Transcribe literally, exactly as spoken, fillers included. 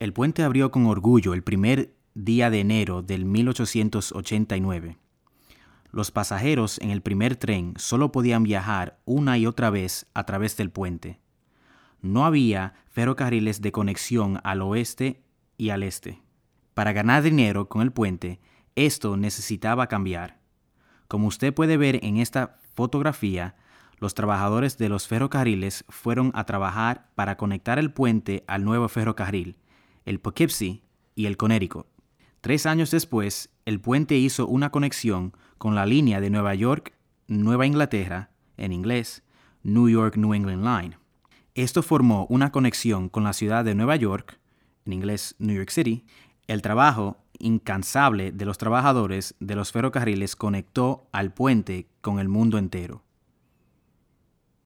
El puente abrió con orgullo el primer día de enero del mil ochocientos ochenta y nueve. Los pasajeros en el primer tren solo podían viajar una y otra vez a través del puente. No había ferrocarriles de conexión al oeste y al este. Para ganar dinero con el puente, esto necesitaba cambiar. Como usted puede ver en esta fotografía, los trabajadores de los ferrocarriles fueron a trabajar para conectar el puente al nuevo ferrocarril, el Poughkeepsie y el Connecticut. Tres años después, el puente hizo una conexión con la línea de Nueva York, Nueva Inglaterra, en inglés, New York New England Line. Esto formó una conexión con la ciudad de Nueva York, en inglés New York City. El trabajo incansable de los trabajadores de los ferrocarriles conectó al puente con el mundo entero.